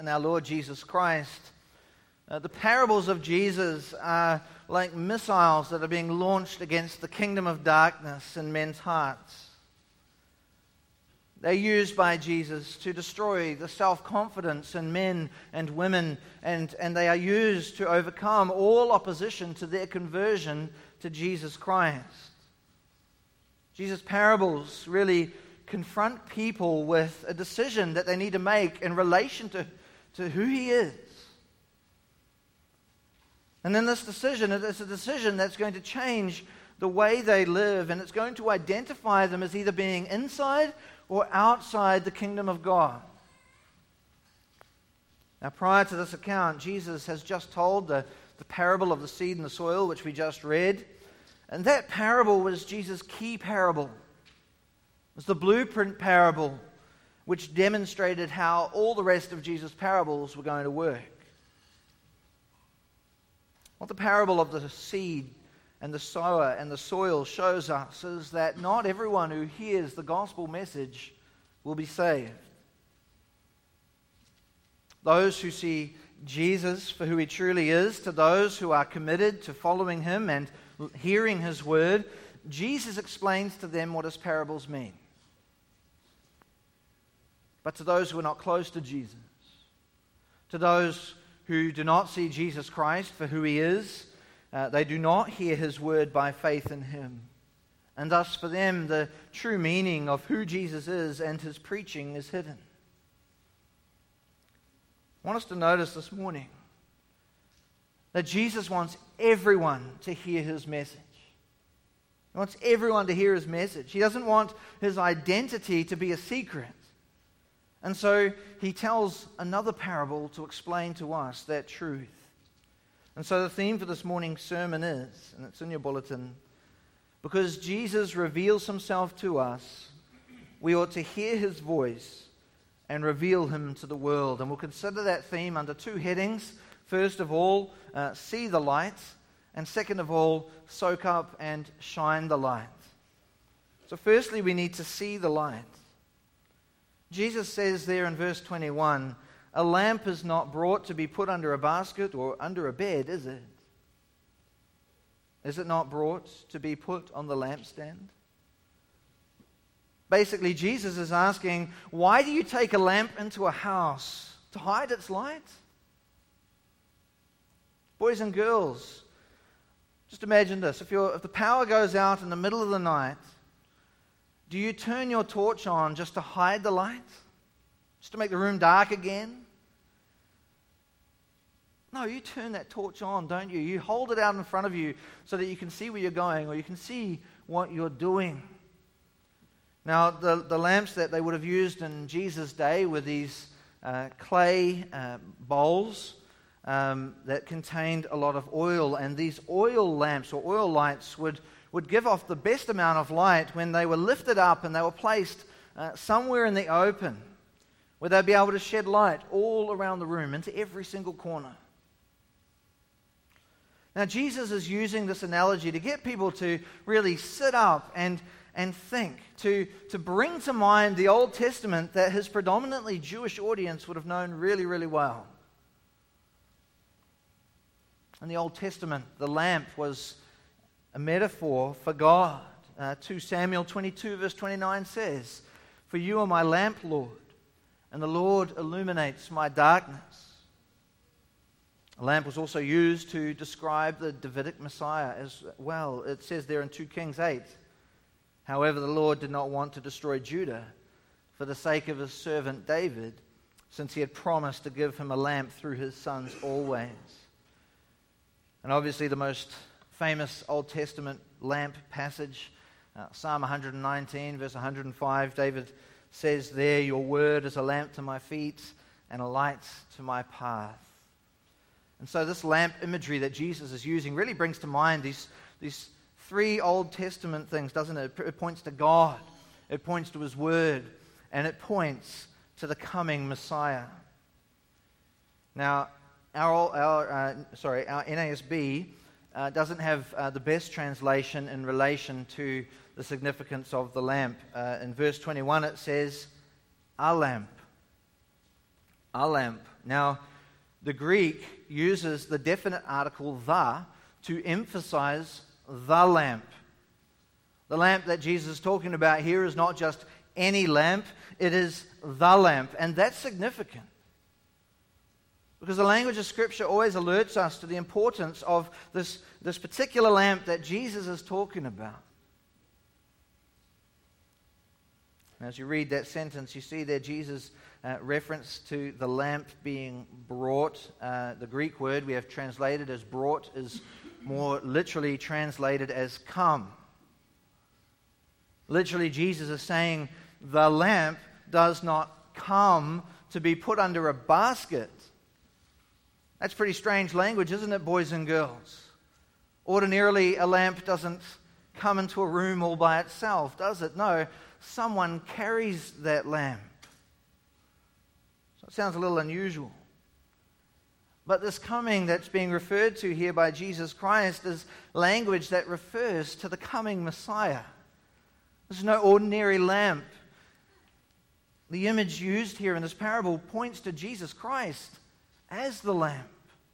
in our Lord Jesus Christ. The parables of Jesus are like missiles that are being launched against the kingdom of darkness in men's hearts. They're used by Jesus to destroy the self-confidence in men and women, and they are used to overcome all opposition to their conversion to Jesus Christ. Jesus' parables really confront people with a decision that they need to make in relation to who He is. And in this decision, it is a decision that's going to change the way they live, and it's going to identify them as either being inside or outside the kingdom of God. Now, prior to this account, Jesus has just told the parable of the seed and the soil, which we just read. And that parable was Jesus' key parable. It was the blueprint parable, which demonstrated how all the rest of Jesus' parables were going to work. What the parable of the seed and the sower and the soil shows us is that not everyone who hears the gospel message will be saved. Those who see Jesus for who He truly is, to those who are committed to following Him and hearing His word, Jesus explains to them what His parables mean. But to those who are not close to Jesus, to those who do not see Jesus Christ for who He is, they do not hear His word by faith in Him. And thus for them the true meaning of who Jesus is and His preaching is hidden. I want us to notice this morning that Jesus wants everyone to hear His message. He wants everyone to hear His message. He doesn't want His identity to be a secret. And so He tells another parable to explain to us that truth. And so the theme for this morning's sermon is, and it's in your bulletin, because Jesus reveals Himself to us, we ought to hear His voice and reveal Him to the world. And we'll consider that theme under two headings. First of all, see the light. And second of all, soak up and shine the light. So firstly, we need to see the light. Jesus says there in verse 21, a lamp is not brought to be put under a basket or under a bed, is it? Is it not brought to be put on the lampstand? Basically, Jesus is asking, why do you take a lamp into a house? To hide its light? Boys and girls, just imagine this. If the power goes out in the middle of the night, do you turn your torch on just to hide the light? Just to make the room dark again? No, you turn that torch on, don't you? You hold it out in front of you so that you can see where you're going or you can see what you're doing. Now, the lamps that they would have used in Jesus' day were these clay bowls that contained a lot of oil. And these oil lamps or oil lights would give off the best amount of light when they were lifted up and they were placed somewhere in the open, where they'd be able to shed light all around the room, into every single corner. Now, Jesus is using this analogy to get people to really sit up and think, to bring to mind the Old Testament that His predominantly Jewish audience would have known really, really well. In the Old Testament, the lamp was a metaphor for God. 2 Samuel 22 verse 29 says, "For you are my lamp, Lord, and the Lord illuminates my darkness." A lamp was also used to describe the Davidic Messiah as well. It says there in 2 Kings 8, "However, the Lord did not want to destroy Judah for the sake of His servant David, since He had promised to give him a lamp through his sons always." And obviously the most famous Old Testament lamp passage, Psalm 119 verse 105, David says there, "Your word is a lamp to my feet and a light to my path." And so this lamp imagery that Jesus is using really brings to mind these three Old Testament things, doesn't it? It points to God, it points to His word, and it points to the coming Messiah. Now, our NASB doesn't have the best translation in relation to the significance of the lamp. In verse 21 it says, "a lamp." a lamp. Now, the Greek uses the definite article the to emphasize the lamp. The lamp that Jesus is talking about here is not just any lamp, it is the lamp. And that's significant, because the language of Scripture always alerts us to the importance of this particular lamp that Jesus is talking about. And as you read that sentence, you see there Jesus' reference to the lamp being brought. The Greek word we have translated as brought is more literally translated as come. Literally, Jesus is saying the lamp does not come to be put under a basket. That's pretty strange language, isn't it, boys and girls? Ordinarily, a lamp doesn't come into a room all by itself, does it? No, someone carries that lamp. So it sounds a little unusual. But this coming that's being referred to here by Jesus Christ is language that refers to the coming Messiah. This is no ordinary lamp. The image used here in this parable points to Jesus Christ as the lamp.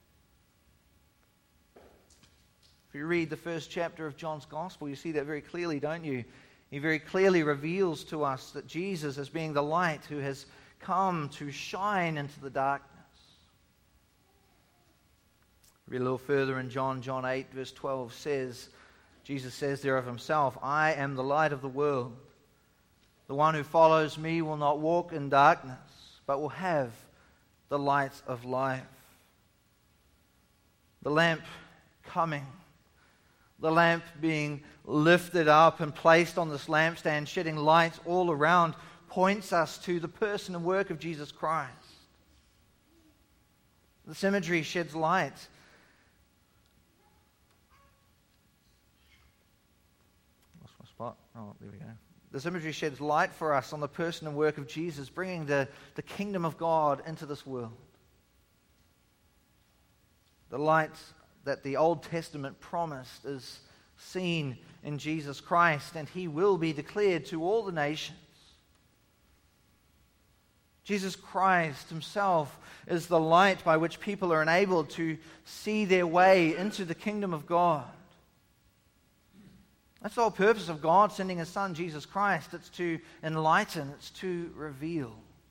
If you read the first chapter of John's Gospel, you see that very clearly, don't you? He very clearly reveals to us that Jesus, as being the light who has come to shine into the darkness. Read a little further in John 8, verse 12 says, Jesus says there of himself, I am the light of the world. The one who follows me will not walk in darkness, but will have the light of life. The lamp coming, the lamp being lifted up and placed on this lampstand, shedding light all around, points us to the person and work of Jesus Christ. This imagery sheds light. Lost my spot. Oh, there we go. This imagery sheds light for us on the person and work of Jesus, bringing the kingdom of God into this world. The light that the Old Testament promised is seen in Jesus Christ, and he will be declared to all the nations. Jesus Christ himself is the light by which people are enabled to see their way into the kingdom of God. That's the whole purpose of God sending his Son, Jesus Christ. It's to enlighten, it's to reveal.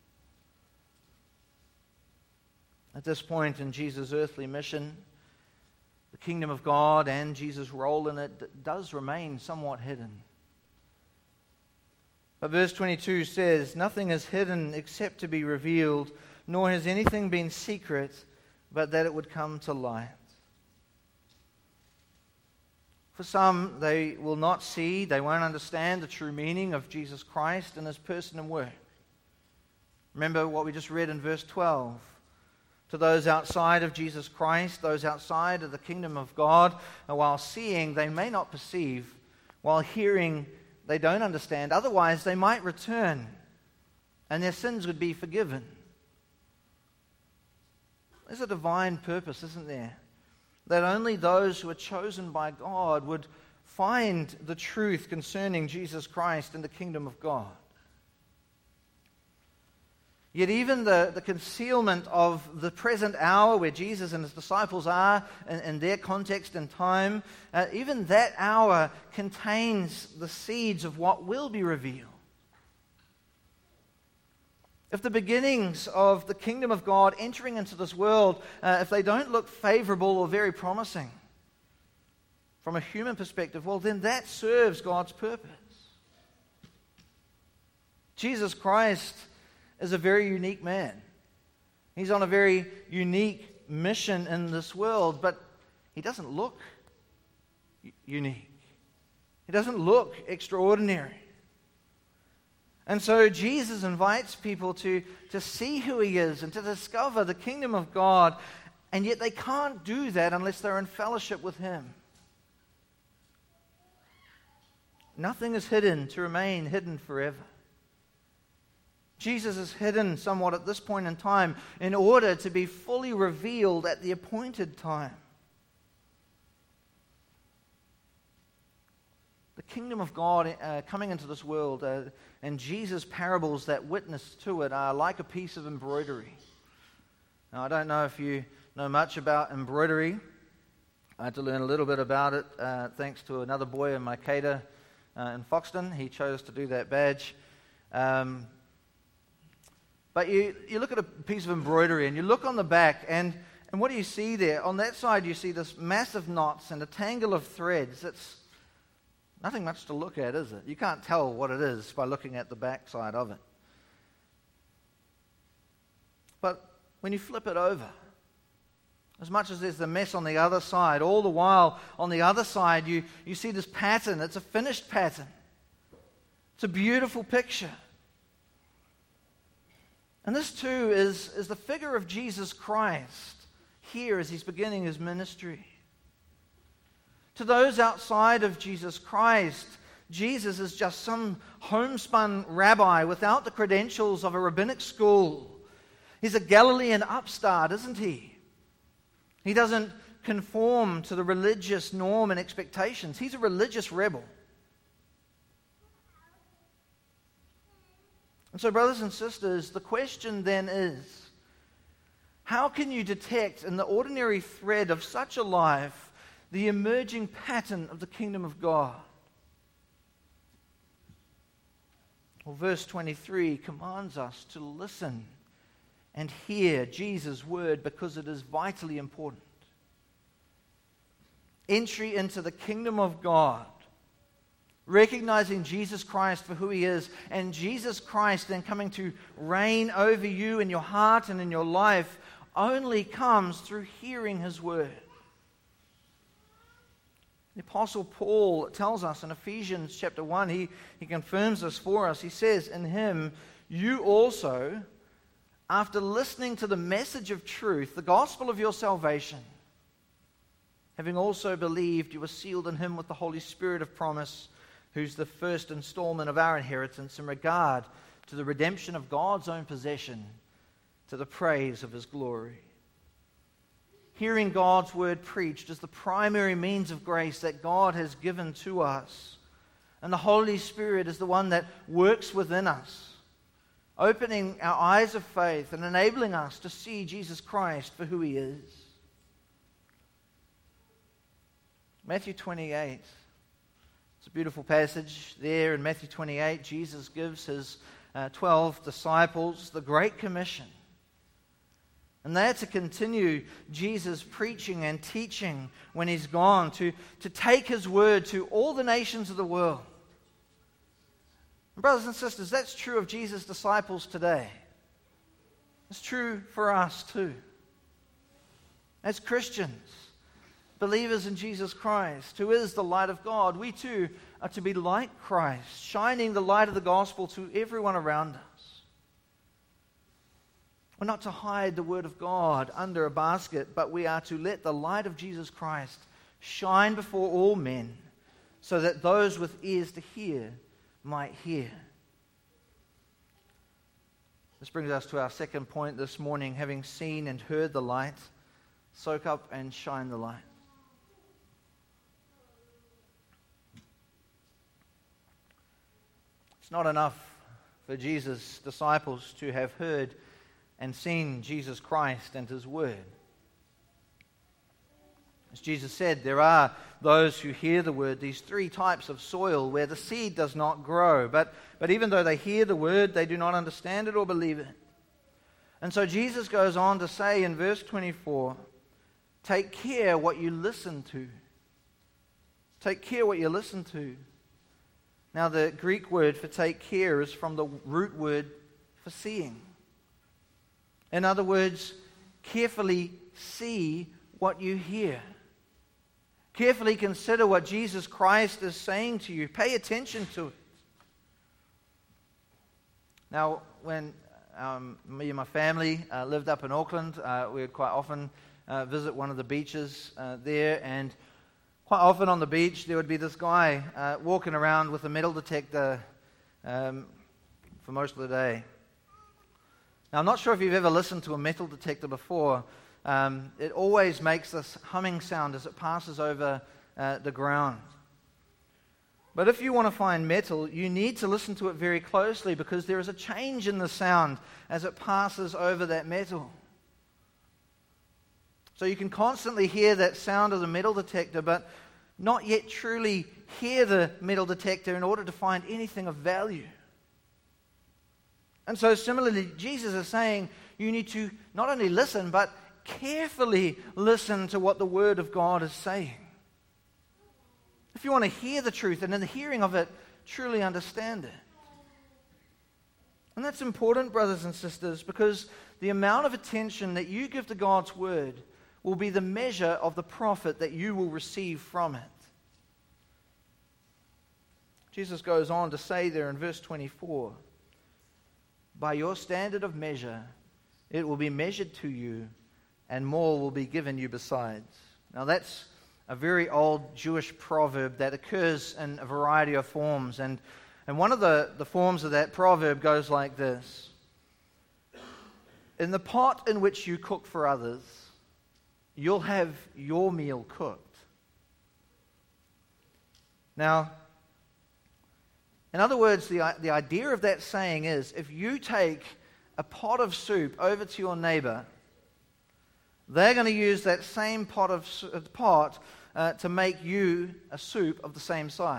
At this point in Jesus' earthly mission, the kingdom of God and Jesus' role in it does remain somewhat hidden. But verse 22 says, nothing is hidden except to be revealed, nor has anything been secret, but that it would come to light. For some, they will not see, they won't understand the true meaning of Jesus Christ and his person and work. Remember what we just read in verse 12. To those outside of Jesus Christ, those outside of the kingdom of God, while seeing, they may not perceive, while hearing, they don't understand. Otherwise, they might return, and their sins would be forgiven. There's a divine purpose, isn't there? That only those who are chosen by God would find the truth concerning Jesus Christ and the kingdom of God. Yet even the concealment of the present hour where Jesus and his disciples are in their context and time, even that hour contains the seeds of what will be revealed. If the beginnings of the kingdom of God entering into this world, if they don't look favorable or very promising from a human perspective, well, then that serves God's purpose. Jesus Christ is a very unique man. He's on a very unique mission in this world, but he doesn't look unique. He doesn't look extraordinary. And so Jesus invites people to see who he is and to discover the kingdom of God, and yet they can't do that unless they're in fellowship with him. Nothing is hidden to remain hidden forever. Jesus is hidden somewhat at this point in time in order to be fully revealed at the appointed time. The kingdom of God coming into this world and Jesus' parables that witness to it are like a piece of embroidery. Now, I don't know if you know much about embroidery. I had to learn a little bit about it thanks to another boy in my cater in Foxton. He chose to do that badge. But you look at a piece of embroidery and you look on the back, and what do you see there? On that side you see this massive knots and a tangle of threads. It's nothing much to look at, is it? You can't tell what it is by looking at the back side of it. But when you flip it over, as much as there's the mess on the other side, all the while on the other side you see this pattern. It's a finished pattern. It's a beautiful picture. And this too is the figure of Jesus Christ here as he's beginning his ministry. To those outside of Jesus Christ, Jesus is just some homespun rabbi without the credentials of a rabbinic school. He's a Galilean upstart, isn't he? He doesn't conform to the religious norm and expectations. He's a religious rebel. And so, brothers and sisters, the question then is, how can you detect in the ordinary thread of such a life the emerging pattern of the kingdom of God? Well, verse 23 commands us to listen and hear Jesus' word because it is vitally important. Entry into the kingdom of God, recognizing Jesus Christ for who he is, and Jesus Christ then coming to reign over you in your heart and in your life, only comes through hearing his word. The Apostle Paul tells us in Ephesians chapter 1, he confirms this for us. He says, in him you also, after listening to the message of truth, the gospel of your salvation, having also believed, you were sealed in him with the Holy Spirit of promise, who's the first installment of our inheritance in regard to the redemption of God's own possession, to the praise of his glory. Hearing God's word preached is the primary means of grace that God has given to us. And the Holy Spirit is the one that works within us, opening our eyes of faith and enabling us to see Jesus Christ for who he is. Matthew 28. It's a beautiful passage there in Matthew 28. Jesus gives his 12 disciples the Great Commission. And they're to continue Jesus' preaching and teaching when he's gone, to take his word to all the nations of the world. And brothers and sisters, that's true of Jesus' disciples today. It's true for us too. As Christians, believers in Jesus Christ, who is the light of God, we too are to be like Christ, shining the light of the gospel to everyone around us. We're not to hide the word of God under a basket, but we are to let the light of Jesus Christ shine before all men, so that those with ears to hear might hear. This brings us to our second point this morning. Having seen and heard the light, soak up and shine the light. It's not enough for Jesus' disciples to have heard and seen Jesus Christ and his word. As Jesus said, there are those who hear the word, these three types of soil where the seed does not grow. But even though they hear the word, they do not understand it or believe it. And so Jesus goes on to say in verse 24, take care what you listen to. Take care what you listen to. Now, the Greek word for take care is from the root word for seeing. In other words, carefully see what you hear. Carefully consider what Jesus Christ is saying to you. Pay attention to it. Now, when me and my family lived up in Auckland, we would quite often visit one of the beaches there, and quite often on the beach there would be this guy walking around with a metal detector for most of the day. Now, I'm not sure if you've ever listened to a metal detector before. It always makes this humming sound as it passes over the ground. But if you want to find metal, you need to listen to it very closely, because there is a change in the sound as it passes over that metal. So you can constantly hear that sound of the metal detector, but not yet truly hear the metal detector in order to find anything of value. And so similarly, Jesus is saying you need to not only listen, but carefully listen to what the Word of God is saying. If you want to hear the truth and in the hearing of it, truly understand it. And that's important, brothers and sisters, because the amount of attention that you give to God's Word will be the measure of the profit that you will receive from it. Jesus goes on to say there in verse 24, by your standard of measure, it will be measured to you, and more will be given you besides. Now that's a very old Jewish proverb that occurs in a variety of forms. And one of the forms of that proverb goes like this. In the pot in which you cook for others, you'll have your meal cooked. Now, in other words, the idea of that saying is, if you take a pot of soup over to your neighbor, they're going to use that same pot to make you a soup of the same size.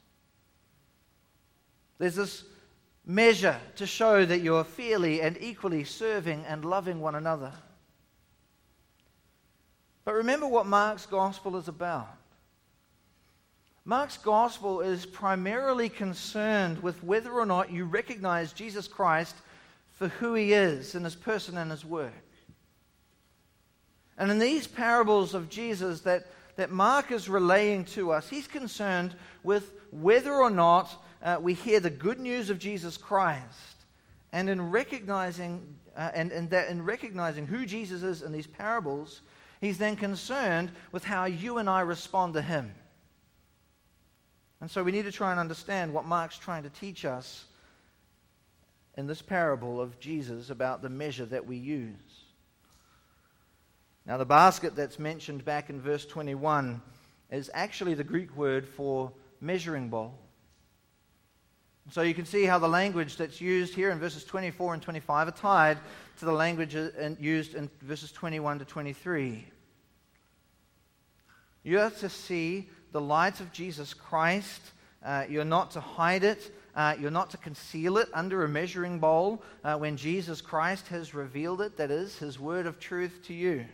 There's this measure to show that you're fairly and equally serving and loving one another. But remember what Mark's gospel is about. Mark's gospel is primarily concerned with whether or not you recognize Jesus Christ for who he is in his person and his work. And in these parables of Jesus that Mark is relaying to us, he's concerned with whether or not we hear the good news of Jesus Christ, and in recognizing who Jesus is in these parables, he's then concerned with how you and I respond to him. And so we need to try and understand what Mark's trying to teach us in this parable of Jesus about the measure that we use. Now, the basket that's mentioned back in verse 21 is actually the Greek word for measuring bowl. So you can see how the language that's used here in verses 24 and 25 are tied to the language used in verses 21 to 23. You have to see the light of Jesus Christ. You're not to hide it. You're not to conceal it under a measuring bowl when Jesus Christ has revealed it, that is, his word of truth to you.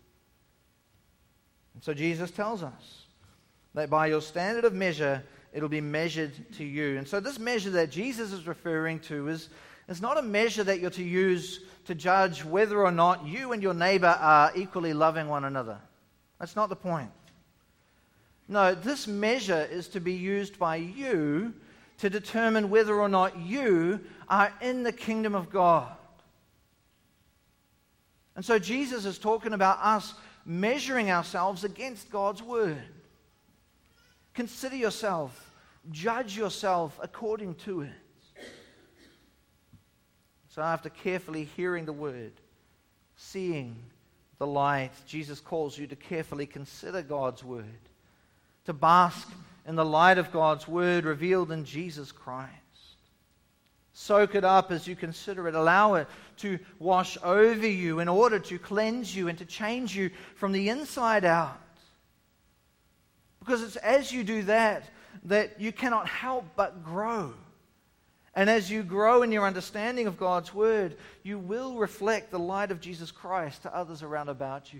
And so Jesus tells us that by your standard of measure, it'll be measured to you. And so this measure that Jesus is referring to is not a measure that you're to use to judge whether or not you and your neighbor are equally loving one another. That's not the point. No, this measure is to be used by you to determine whether or not you are in the kingdom of God. And so Jesus is talking about us measuring ourselves against God's word. Consider yourself, judge yourself according to it. So after carefully hearing the word, seeing the light, Jesus calls you to carefully consider God's word, to bask in the light of God's word revealed in Jesus Christ. Soak it up as you consider it. Allow it to wash over you in order to cleanse you and to change you from the inside out. Because it's as you do that you cannot help but grow. And as you grow in your understanding of God's word, you will reflect the light of Jesus Christ to others around about you.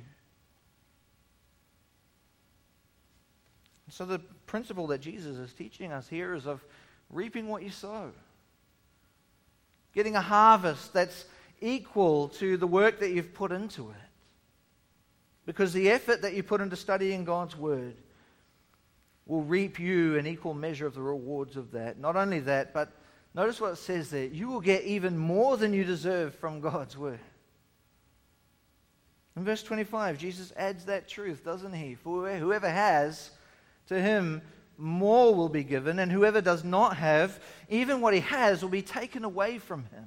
So the principle that Jesus is teaching us here is of reaping what you sow. Getting a harvest that's equal to the work that you've put into it. Because the effort that you put into studying God's word will reap you an equal measure of the rewards of that. Not only that, but notice what it says there. You will get even more than you deserve from God's word. In verse 25, Jesus adds that truth, doesn't he? For whoever has, to him more will be given, and whoever does not have, even what he has will be taken away from him.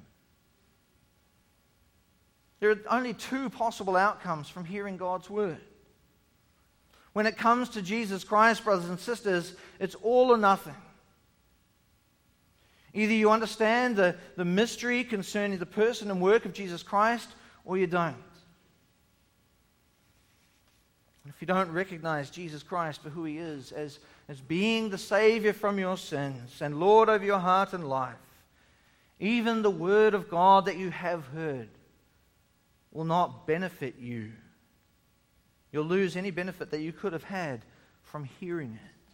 There are only two possible outcomes from hearing God's word. When it comes to Jesus Christ, brothers and sisters, it's all or nothing. Either you understand the mystery concerning the person and work of Jesus Christ, or you don't. if you don't recognize Jesus Christ for who He is, as being the Savior from your sins and Lord over your heart and life, even the Word of God that you have heard will not benefit you. You'll lose any benefit that you could have had from hearing it.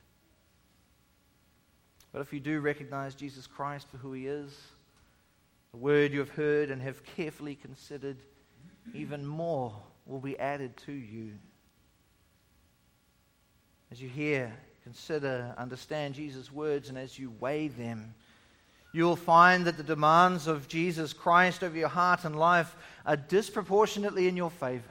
But if you do recognize Jesus Christ for who He is, the Word you have heard and have carefully considered, even more will be added to you. As you hear, consider, understand Jesus' words, and as you weigh them, you will find that the demands of Jesus Christ over your heart and life are disproportionately in your favor.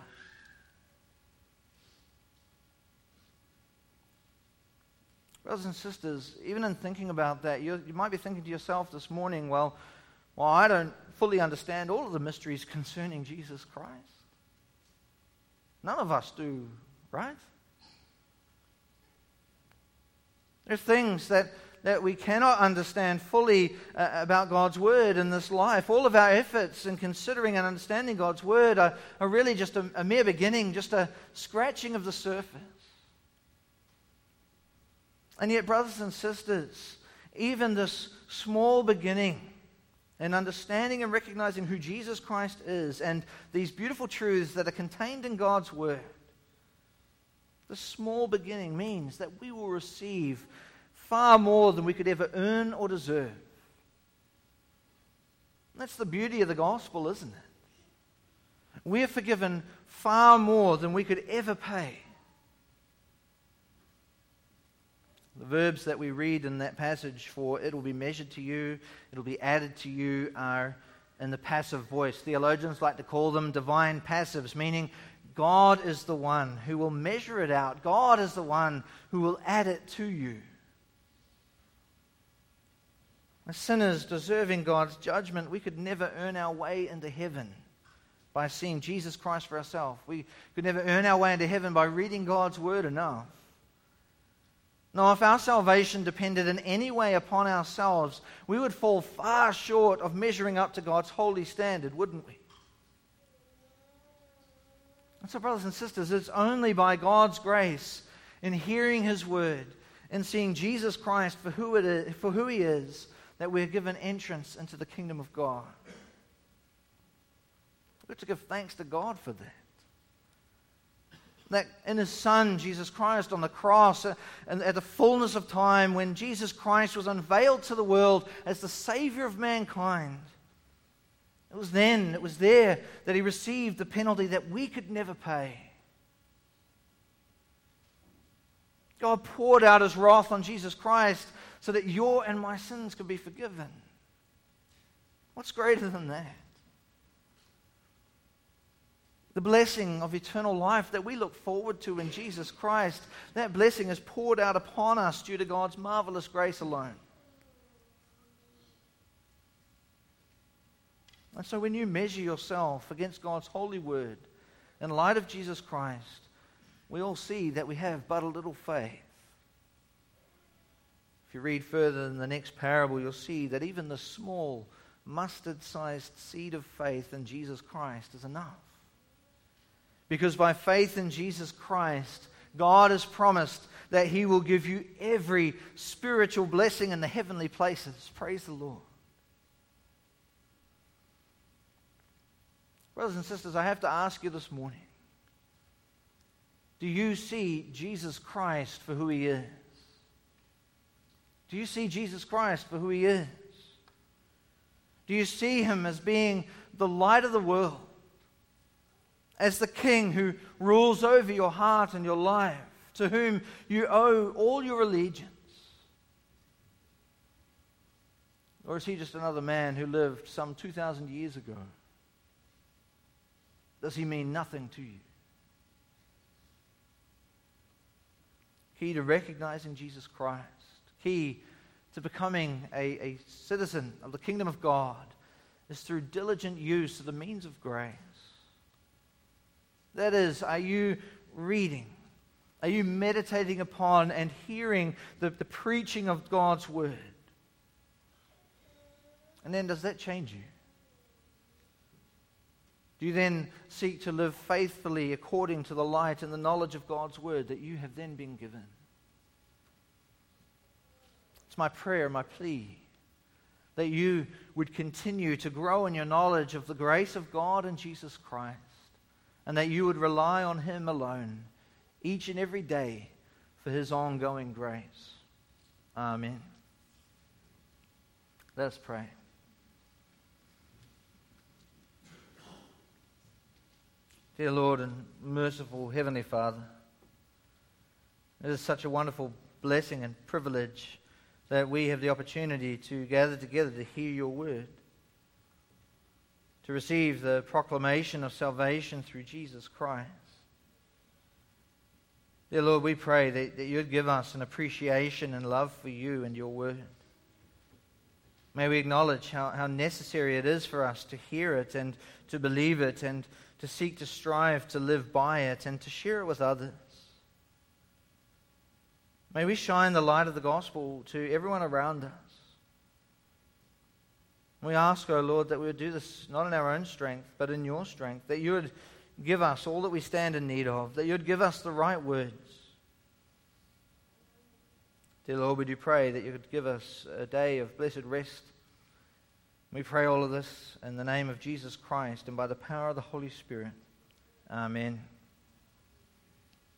Brothers and sisters, even in thinking about that, you might be thinking to yourself this morning, well, I don't fully understand all of the mysteries concerning Jesus Christ. None of us do, right? There are things that we cannot understand fully about God's Word in this life. All of our efforts in considering and understanding God's Word are really just a mere beginning, just a scratching of the surface. And yet, brothers and sisters, even this small beginning in understanding and recognizing who Jesus Christ is and these beautiful truths that are contained in God's Word, this small beginning means that we will receive far more than we could ever earn or deserve. That's the beauty of the gospel, isn't it? We're forgiven far more than we could ever pay. The verbs that we read in that passage for "it will be measured to you, it will be added to you" are in the passive voice. Theologians like to call them divine passives, meaning God is the one who will measure it out. God is the one who will add it to you. As sinners deserving God's judgment, we could never earn our way into heaven by seeing Jesus Christ for ourselves. We could never earn our way into heaven by reading God's Word enough. Now, if our salvation depended in any way upon ourselves, we would fall far short of measuring up to God's holy standard, wouldn't we? And so, brothers and sisters, it's only by God's grace in hearing His Word and seeing Jesus Christ for who He is, that we're given entrance into the kingdom of God. We've got to give thanks to God for that. That in His Son, Jesus Christ, on the cross, and at the fullness of time, when Jesus Christ was unveiled to the world as the Savior of mankind, it was there that He received the penalty that we could never pay. God poured out His wrath on Jesus Christ so that your and my sins could be forgiven. What's greater than that? The blessing of eternal life that we look forward to in Jesus Christ, that blessing is poured out upon us due to God's marvelous grace alone. And so when you measure yourself against God's holy Word in light of Jesus Christ, we all see that we have but a little faith. If you read further in the next parable, you'll see that even the small mustard-sized seed of faith in Jesus Christ is enough. Because by faith in Jesus Christ, God has promised that He will give you every spiritual blessing in the heavenly places. Praise the Lord. Brothers and sisters, I have to ask you this morning, do you see Jesus Christ for who He is? Do you see Jesus Christ for who He is? Do you see Him as being the light of the world? As the King who rules over your heart and your life, to whom you owe all your allegiance? Or is He just another man who lived some 2,000 years ago? Does He mean nothing to you? Key to recognizing Jesus Christ, key to becoming a citizen of the kingdom of God, is through diligent use of the means of grace. That is, are you reading? Are you meditating upon and hearing the preaching of God's Word? And then does that change you? Do you then seek to live faithfully according to the light and the knowledge of God's word that you have then been given? It's my prayer, my plea, that you would continue to grow in your knowledge of the grace of God and Jesus Christ, and that you would rely on Him alone each and every day for His ongoing grace. Amen. Let us pray. Dear Lord and merciful Heavenly Father, it is such a wonderful blessing and privilege that we have the opportunity to gather together to hear your word, to receive the proclamation of salvation through Jesus Christ. Dear Lord, we pray that you would give us an appreciation and love for you and your word. May we acknowledge how necessary it is for us to hear it and to believe it and to seek to strive to live by it and to share it with others. May we shine the light of the gospel to everyone around us. We ask, O Lord, that we would do this not in our own strength, but in your strength, that you would give us all that we stand in need of, that you would give us the right words. Dear Lord, we do pray that you would give us a day of blessed rest. We pray all of this in the name of Jesus Christ and by the power of the Holy Spirit. Amen.